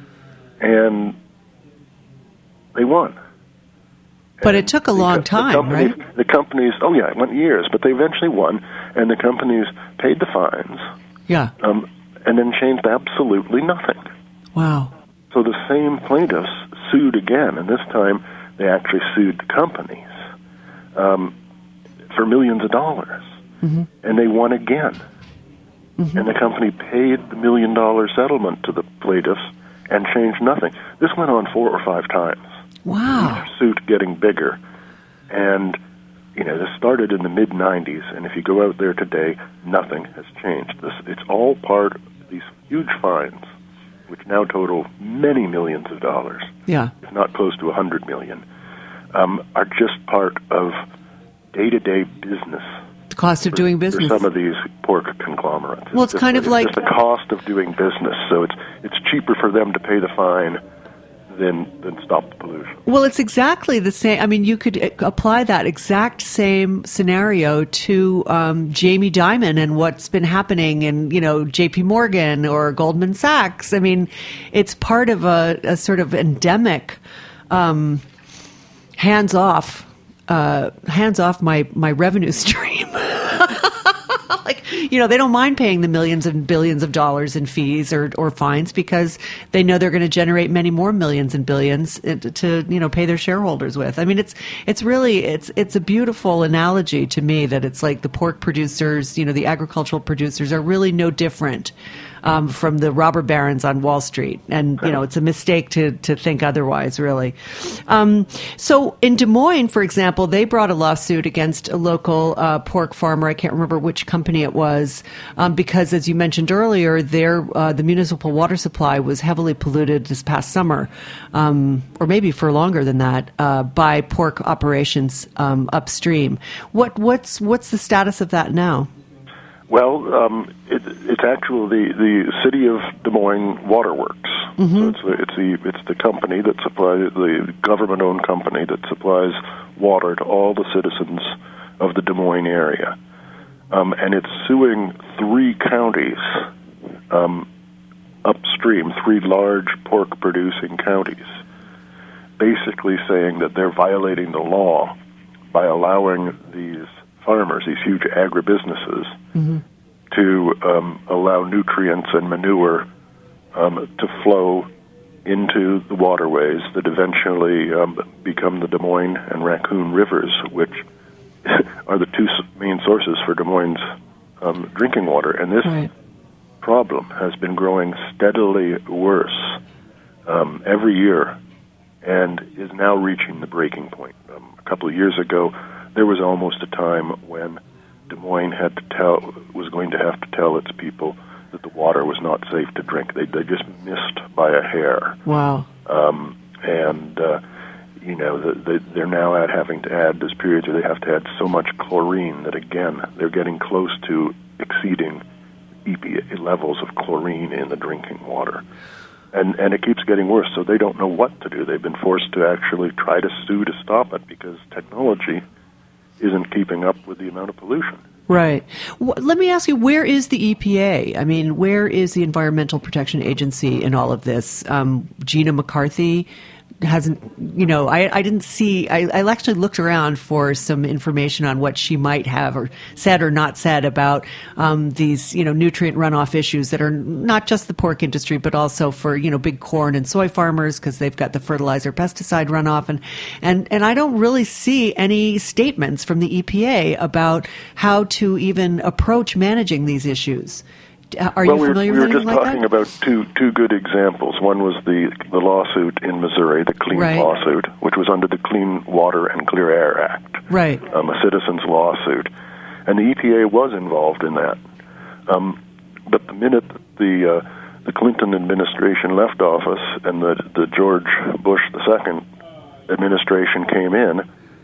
Speaker 4: And they won.
Speaker 3: But
Speaker 4: and
Speaker 3: it took a long time,
Speaker 4: the companies,
Speaker 3: right?
Speaker 4: The companies, oh yeah, it went years, but they eventually won, and the companies paid the fines,
Speaker 3: yeah,
Speaker 4: um, and then changed absolutely nothing.
Speaker 3: Wow.
Speaker 4: So the same plaintiffs sued again, and this time they actually sued the companies um, for millions of dollars,
Speaker 3: mm-hmm.
Speaker 4: and they won again. Mm-hmm. And the company paid the million-dollar settlement to the plaintiffs and changed nothing. This went on four or five times.
Speaker 3: Wow.
Speaker 4: Each suit getting bigger. And, you know, this started in the mid nineties, and if you go out there today, nothing has changed. This, it's all part of these huge fines, which now total many millions of dollars,
Speaker 3: yeah,
Speaker 4: if not close to a hundred million, um, are just part of day-to-day business.
Speaker 3: The cost of
Speaker 4: for,
Speaker 3: doing business.
Speaker 4: For some of these pork conglomerates.
Speaker 3: Well, it's
Speaker 4: just,
Speaker 3: kind of
Speaker 4: it's
Speaker 3: like...
Speaker 4: just the cost of doing business, so it's it's cheaper for them to pay the fine than than stop the pollution.
Speaker 3: Well, it's exactly the same. I mean, you could apply that exact same scenario to um, Jamie Dimon and what's been happening in, you know, J P Morgan or Goldman Sachs. I mean, it's part of a, a sort of endemic um, hands-off, uh, hands-off my, my revenue stream. Like, you know, they don't mind paying the millions and billions of dollars in fees or, or fines because they know they're going to generate many more millions and billions to, to, you know, pay their shareholders with. I mean, it's it's really it's it's a beautiful analogy to me that it's like the pork producers, you know, the agricultural producers are really no different um, from the robber barons on Wall Street. And, you know, it's a mistake to, to think otherwise, really. Um, so in Des Moines, for example, they brought a lawsuit against a local uh, pork farmer. I can't remember which company it was, um, because, as you mentioned earlier, their uh, the municipal water supply was heavily polluted this past summer, um, or maybe for longer than that, uh, by pork operations um, upstream. What what's what's the status of that now?
Speaker 4: Well, um, it, it's actually the, the city of Des Moines Waterworks. Mm-hmm. So it's the, it's the it's the company that supplies the government-owned company that supplies water to all the citizens of the Des Moines area, um, and it's suing three counties um, upstream, three large pork-producing counties, basically saying that they're violating the law by allowing these farmers, these huge agribusinesses, mm-hmm. to um, allow nutrients and manure um, to flow into the waterways that eventually um, become the Des Moines and Raccoon rivers, which are the two main sources for Des Moines' um, drinking water. And this right. problem has been growing steadily worse um, every year and is now reaching the breaking point. Um, a couple of years ago, there was almost a time when Des Moines had to tell was going to have to tell its people that the water was not safe to drink. They they just missed by a hair.
Speaker 3: Wow.
Speaker 4: Um, and uh, you know the, the, they're now at having to add this periods where they have to add so much chlorine that again they're getting close to exceeding E P A levels of chlorine in the drinking water. And and it keeps getting worse, so they don't know what to do. They've been forced to actually try to sue to stop it because technology isn't keeping up with the amount of pollution.
Speaker 3: Right. Well, let me ask you, where is the E P A? I mean, where is the Environmental Protection Agency in all of this? Um, Gina McCarthy hasn't, you know, I, I didn't see, I, I actually looked around for some information on what she might have or said or not said about um, these, you know, nutrient runoff issues that are not just the pork industry, but also for, you know, big corn and soy farmers because they've got the fertilizer pesticide runoff. And, and, and I don't really see any statements from the E P A about how to even approach managing these issues. Are
Speaker 4: well,
Speaker 3: you familiar
Speaker 4: we were,
Speaker 3: with
Speaker 4: we were just
Speaker 3: like
Speaker 4: talking
Speaker 3: that?
Speaker 4: about two two good examples. One was the, the lawsuit in Missouri, the Clean
Speaker 3: right.
Speaker 4: lawsuit, which was under the Clean Water and Clear Air Act,
Speaker 3: right?
Speaker 4: Um, a citizen's lawsuit, and the E P A was involved in that. Um, but the minute the uh, the Clinton administration left office and the the George Bush the Second administration came in,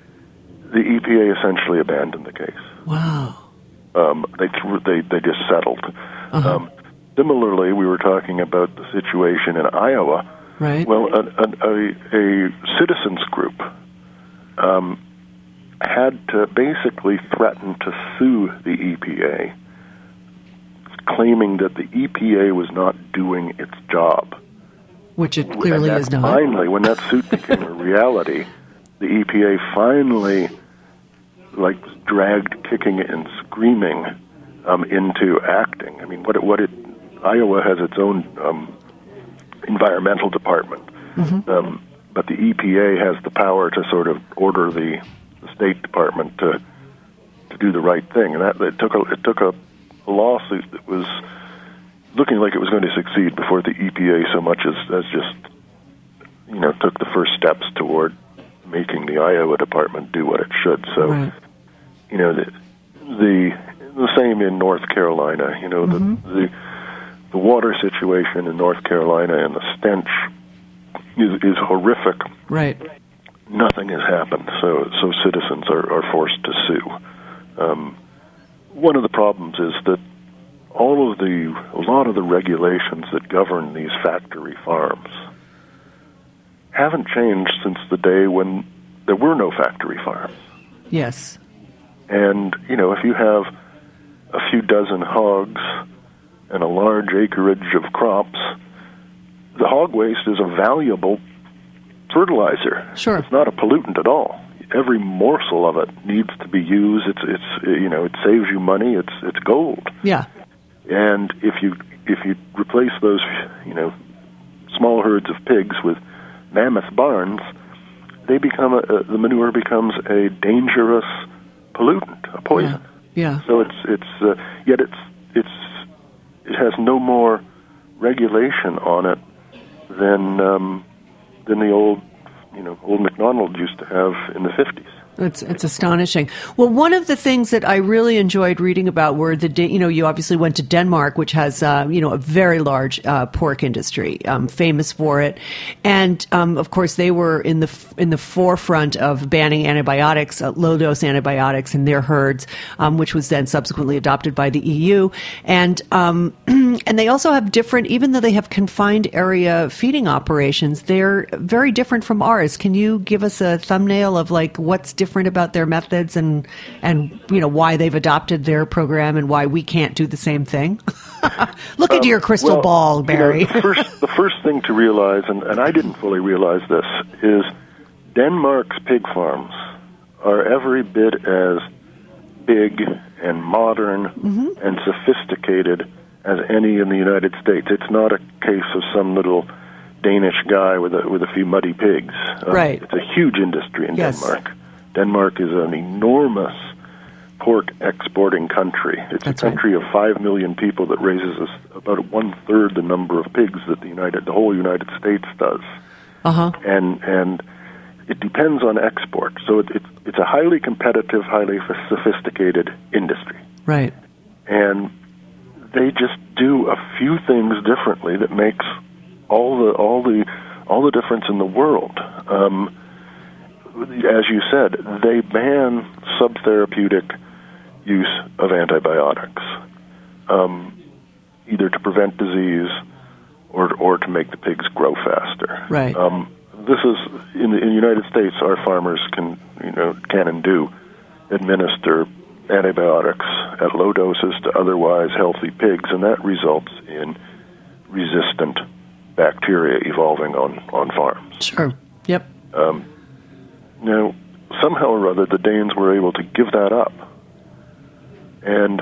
Speaker 4: the E P A essentially abandoned the case.
Speaker 3: Wow.
Speaker 4: Um, they, threw, they they just settled.
Speaker 3: Uh-huh.
Speaker 4: Um, similarly, we were talking about the situation in Iowa.
Speaker 3: Right.
Speaker 4: Well, a, a, a citizens group um, had to basically threaten to sue the E P A, claiming that the E P A was not doing its job.
Speaker 3: Which it clearly
Speaker 4: and
Speaker 3: is not.
Speaker 4: Finally, when that suit became a reality, the E P A finally, like, dragged kicking and screaming um, into acting. I mean, what it, what it Iowa has its own um, environmental department, mm-hmm. um, but the E P A has the power to sort of order the, the State Department to to do the right thing, and that it took a, it took a, a lawsuit that was looking like it was going to succeed before the E P A so much as, as just, you know, took the first steps toward making the Iowa department do what it should. So,
Speaker 3: right.
Speaker 4: you know, the, the the same in North Carolina. You know, mm-hmm. the, the the water situation in North Carolina and the stench is is horrific.
Speaker 3: Right.
Speaker 4: Nothing has happened, so so citizens are, are forced to sue. Um, one of the problems is that all of the, a lot of the regulations that govern these factory farms haven't changed since the day when there were no factory farms.
Speaker 3: Yes.
Speaker 4: And, you know, if you have a few dozen hogs and a large acreage of crops, the hog waste is a valuable fertilizer.
Speaker 3: Sure.
Speaker 4: It's not a pollutant at all. Every morsel of it needs to be used. It's, it's, you know, it saves you money. It's, it's gold.
Speaker 3: Yeah.
Speaker 4: And if you if you replace those, you know, small herds of pigs with mammoth barns, they become a, a, the manure becomes a dangerous pollutant, a poison.
Speaker 3: Yeah. yeah.
Speaker 4: So it's it's uh, yet it's it's it has no more regulation on it than um, than the old you know old McDonald used to have in the fifties.
Speaker 3: It's it's astonishing. Well, one of the things that I really enjoyed reading about were the, you know, you obviously went to Denmark, which has, uh, you know, a very large uh, pork industry, um, famous for it. And, um, of course, they were in the in the forefront of banning antibiotics, uh, low-dose antibiotics in their herds, um, which was then subsequently adopted by the E U. And, um, and they also have different, even though they have confined area feeding operations, they're very different from ours. Can you give us a thumbnail of, like, what's different different about their methods and, and you know, why they've adopted their program and why we can't do the same thing? Look
Speaker 4: um,
Speaker 3: into your crystal
Speaker 4: well,
Speaker 3: ball, Barry.
Speaker 4: You know, the, first, the first thing to realize, and, and I didn't fully realize this, is Denmark's pig farms are every bit as big and modern mm-hmm. and sophisticated as any in the United States. It's not a case of some little Danish guy with a with a few muddy pigs. Um,
Speaker 3: right.
Speaker 4: It's a huge industry in
Speaker 3: yes.
Speaker 4: Denmark. Denmark is an enormous pork exporting country. It's
Speaker 3: That's
Speaker 4: a country right. of five million people that raises us about one third the number of pigs that the United, the whole United States does.
Speaker 3: Uh-huh.
Speaker 4: And and it depends on export. So it, it, it's a highly competitive, highly sophisticated industry.
Speaker 3: Right.
Speaker 4: And they just do a few things differently that makes all the all the all the difference in the world. Um, as you said, they ban subtherapeutic use of antibiotics, um, either to prevent disease or or to make the pigs grow faster.
Speaker 3: Right.
Speaker 4: Um, this is in the, in the United States. Our farmers can you know can and do administer antibiotics at low doses to otherwise healthy pigs, and that results in resistant bacteria evolving on, on farms.
Speaker 3: Sure. Yep.
Speaker 4: Um, now, somehow or other, the Danes were able to give that up. And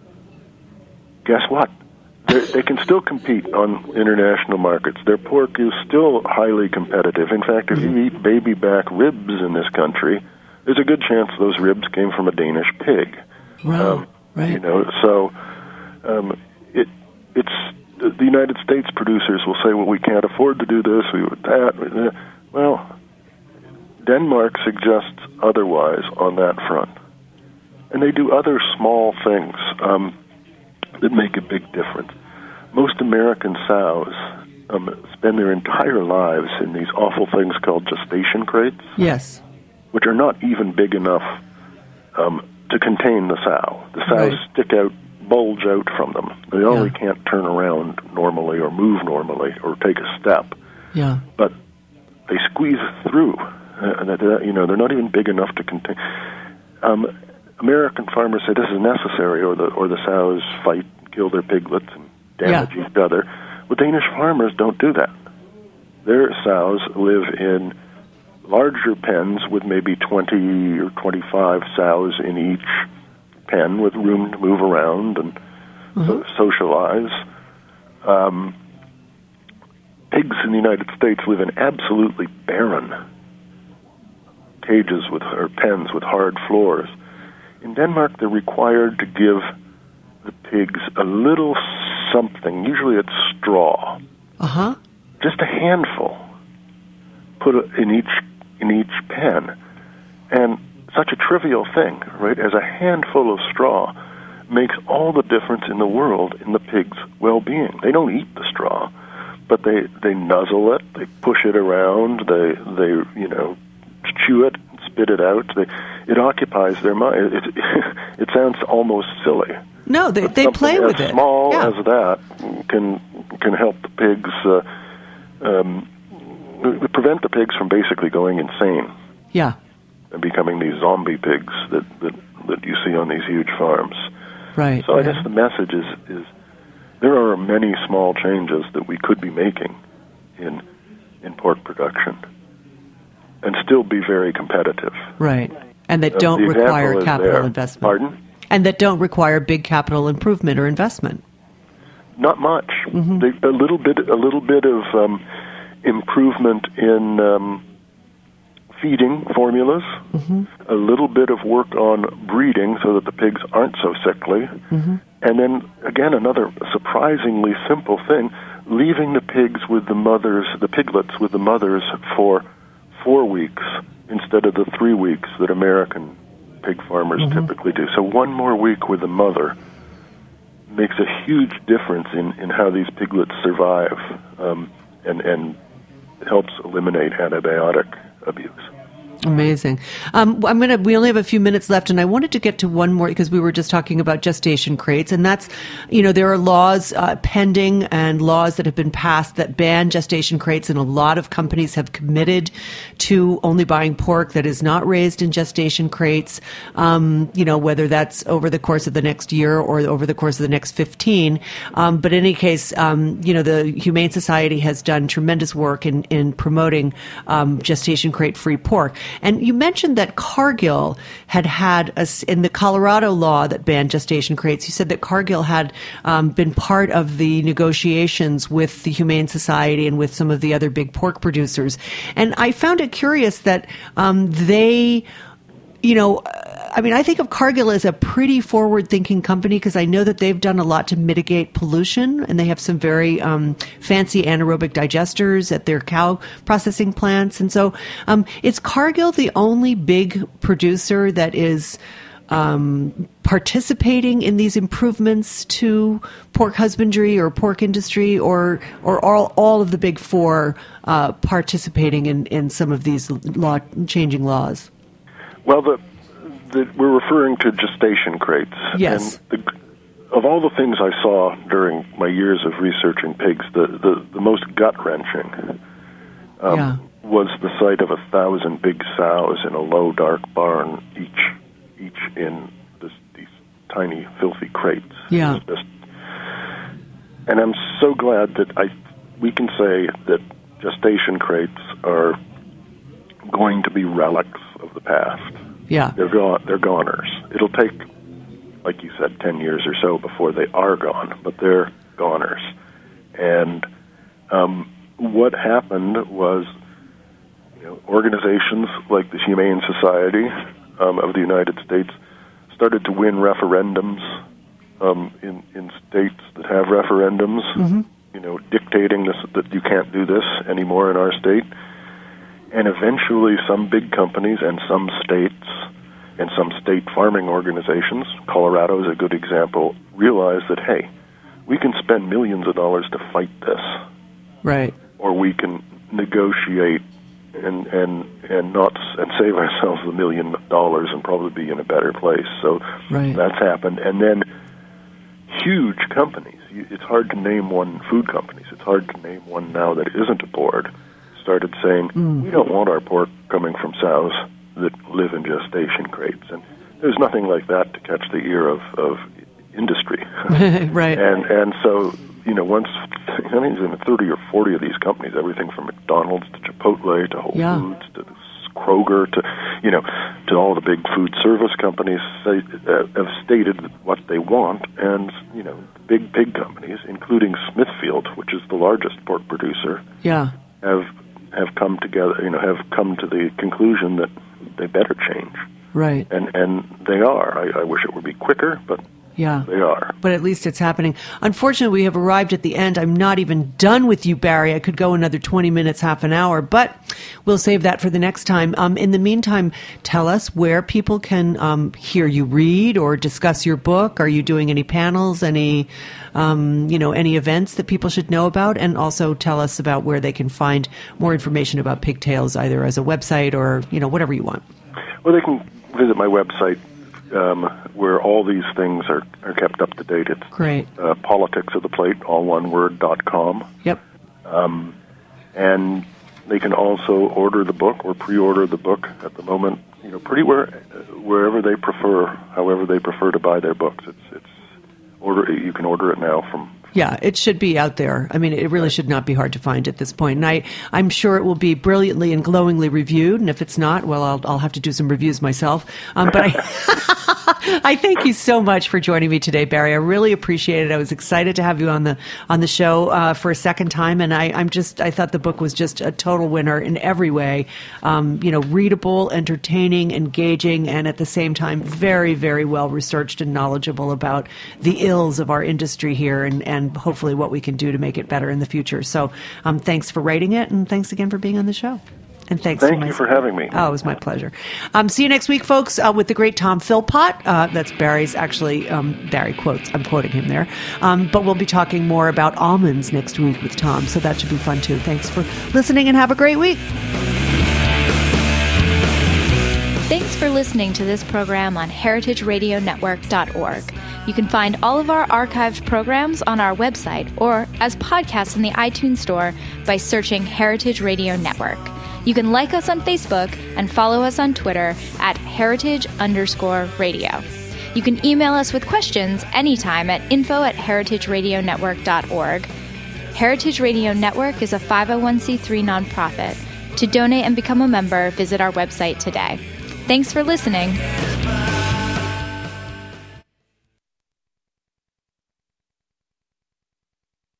Speaker 4: guess what? They're, they can still compete on international markets. Their pork is still highly competitive. In fact, if you eat baby back ribs in this country, there's a good chance those ribs came from a Danish pig.
Speaker 3: Wow.
Speaker 4: Um,
Speaker 3: right.
Speaker 4: You know, so um, it it's the United States producers will say, well, we can't afford to do this, we would that. Well, Denmark suggests otherwise on that front. And they do other small things um, that make a big difference. Most American sows um, spend their entire lives in these awful things called gestation crates.
Speaker 3: Yes.
Speaker 4: which are not even big enough um, to contain the sow. The sows
Speaker 3: Right.
Speaker 4: stick out, bulge out from them. They only
Speaker 3: Yeah.
Speaker 4: can't turn around normally or move normally or take a step,
Speaker 3: Yeah.
Speaker 4: but they squeeze through. Uh, and that, you know, they're not even big enough to contain. Um, American farmers say this is necessary, or the or the sows fight, kill their piglets, and damage
Speaker 3: Yeah.
Speaker 4: each other. Well, Danish farmers don't do that. Their sows live in larger pens with maybe twenty or twenty-five sows in each pen, with room to move around and so socialize. Um, pigs in the United States live in absolutely barren cages with or pens with hard floors. In Denmark, they're required to give the pigs a little something. Usually, it's straw,
Speaker 3: Uh huh.
Speaker 4: just a handful, put in each in each pen, and such a trivial thing, right? As a handful of straw makes all the difference in the world in the pig's well-being. They don't eat the straw, but they they nuzzle it, they push it around, they they you know chew it, spit it out. They, it occupies their mind. It, it, it sounds almost silly.
Speaker 3: No, they
Speaker 4: But
Speaker 3: they
Speaker 4: something
Speaker 3: play with
Speaker 4: as
Speaker 3: it.
Speaker 4: small
Speaker 3: Yeah.
Speaker 4: as that can can help the pigs uh, um, prevent the pigs from basically going insane
Speaker 3: Yeah.
Speaker 4: and becoming these zombie pigs that, that, that you see on these huge farms.
Speaker 3: Right.
Speaker 4: So I
Speaker 3: right.
Speaker 4: guess the message is, is there are many small changes that we could be making in in pork production and still be very competitive.
Speaker 3: Right. And that
Speaker 4: Uh,
Speaker 3: don't
Speaker 4: the example
Speaker 3: require
Speaker 4: is
Speaker 3: capital
Speaker 4: there.
Speaker 3: investment.
Speaker 4: Pardon?
Speaker 3: And that don't require big capital improvement or investment.
Speaker 4: Not much.
Speaker 3: Mm-hmm.
Speaker 4: They, a little bit, a little bit of um, improvement in um, feeding formulas.
Speaker 3: Mm-hmm.
Speaker 4: A little bit of work on breeding so that the pigs aren't so sickly.
Speaker 3: Mm-hmm.
Speaker 4: And then again, another surprisingly simple thing: leaving the pigs with the mothers, the piglets with the mothers for four weeks instead of the three weeks that American pig farmers
Speaker 3: Mm-hmm.
Speaker 4: typically do. So one more week with the mother makes a huge difference in, in how these piglets survive, um, and, and helps eliminate antibiotic abuse.
Speaker 3: Amazing. Um, I'm gonna. We only have a few minutes left, and I wanted to get to one more because we were just talking about gestation crates, and that's, you know, there are laws uh, pending and laws that have been passed that ban gestation crates, and a lot of companies have committed to only buying pork that is not raised in gestation crates. Um, you know, whether that's over the course of the next year or over the course of the next fifteen. Um, but in any case, um, you know, the Humane Society has done tremendous work in in promoting um, gestation crate free pork. And you mentioned that Cargill had had, a, in the Colorado law that banned gestation crates, you said that Cargill had um, been part of the negotiations with the Humane Society and with some of the other big pork producers. And I found it curious that um, they, you know, I mean, I think of Cargill as a pretty forward-thinking company because I know that they've done a lot to mitigate pollution, and they have some very um, fancy anaerobic digesters at their cow processing plants. And so um, is Cargill the only big producer that is um, participating in these improvements to pork husbandry or pork industry, or or all, all of the big four uh, participating in, in some of these law changing laws?
Speaker 4: Well, the The, we're referring to gestation crates.
Speaker 3: Yes.
Speaker 4: And the, of all the things I saw during my years of researching pigs, the, the, the most gut-wrenching um,
Speaker 3: Yeah.
Speaker 4: was the sight of a thousand big sows in a low, dark barn, each each in this, these tiny, filthy crates.
Speaker 3: Yeah.
Speaker 4: It's just, and I'm so glad that I we can say that gestation crates are going to be relics of the past.
Speaker 3: Yeah.
Speaker 4: They're gone. They're goners. It'll take, like you said, ten years or so before they are gone, but they're goners. And um, what happened was, you know, organizations like the Humane Society um, of the United States started to win referendums um, in in states that have referendums. Mm-hmm. You know, dictating this that you can't do this anymore in our state. And eventually some big companies and some states and some state farming organizations, Colorado is a good example, realized that, hey, we can spend millions of dollars to fight this.
Speaker 3: Right.
Speaker 4: Or we can negotiate and and and not and save ourselves a million dollars and probably be in a better place. So
Speaker 3: right.
Speaker 4: that's happened. And then huge companies. It's hard to name one. Food companies. It's hard to name one now that isn't a board. Started saying mm. we don't want our pork coming from sows that live in gestation crates, and there's nothing like that to catch the ear of, of industry.
Speaker 3: Right.
Speaker 4: And and so, you know, once I think there's thirty or forty of these companies, everything from McDonald's to Chipotle to Whole
Speaker 3: yeah.
Speaker 4: Foods to Kroger to, you know, to all the big food service companies say, uh, have stated what they want, and, you know, big pig companies, including Smithfield, which is the largest pork producer,
Speaker 3: yeah.
Speaker 4: have have come together, you know, have come to the conclusion that they better change.
Speaker 3: Right.
Speaker 4: And and they are. I, I wish it would be quicker, but
Speaker 3: yeah.
Speaker 4: they are.
Speaker 3: But at least it's happening. Unfortunately, we have arrived at the end. I'm not even done with you, Barry. I could go another twenty minutes, half an hour, but we'll save that for the next time. Um, in the meantime, tell us where people can um, hear you read or discuss your book. Are you doing any panels, any, um, you know, any events that people should know about? And also tell us about where they can find more information about Pigtails, either as a website or, you know, whatever you want.
Speaker 4: Well, they can visit my website, Um, where all these things are, are kept up to date. It's
Speaker 3: great.
Speaker 4: Uh, Politics of the Plate, all one word, dot com.
Speaker 3: Yep.
Speaker 4: Um, and they can also order the book or pre-order the book at the moment, you know, pretty where, wherever they prefer, however they prefer to buy their books. It's, it's order. You can order it now from.
Speaker 3: Yeah, it should be out there. I mean, it really should not be hard to find at this point. And I, I'm sure it will be brilliantly and glowingly reviewed. And if it's not, well, I'll, I'll have to do some reviews myself. Um, but I, I thank you so much for joining me today, Barry. I really appreciate it. I was excited to have you on the on the show uh, for a second time. And I, I'm just, I thought the book was just a total winner in every way. Um, you know, readable, entertaining, engaging, and at the same time, very, very well researched and knowledgeable about the ills of our industry here and, and and hopefully what we can do to make it better in the future. So um, thanks for writing it, and thanks again for being on the show. And thanks
Speaker 4: Thank
Speaker 3: to
Speaker 4: you for having me.
Speaker 3: Oh, it was my pleasure. Um, see you next week, folks, uh, with the great Tom Philpott. Uh, that's Barry's, actually, um, Barry quotes. I'm quoting him there. Um, but we'll be talking more about almonds next week with Tom, so that should be fun, too. Thanks for listening, and have a great week.
Speaker 5: Thanks for listening to this program on heritage radio network dot org. You can find all of our archived programs on our website or as podcasts in the iTunes Store by searching Heritage Radio Network. You can like us on Facebook and follow us on Twitter at heritage underscore radio. You can email us with questions anytime at info at heritage radio network dot org. Heritage Radio Network is a five oh one c three nonprofit. To donate and become a member, visit our website today. Thanks for listening.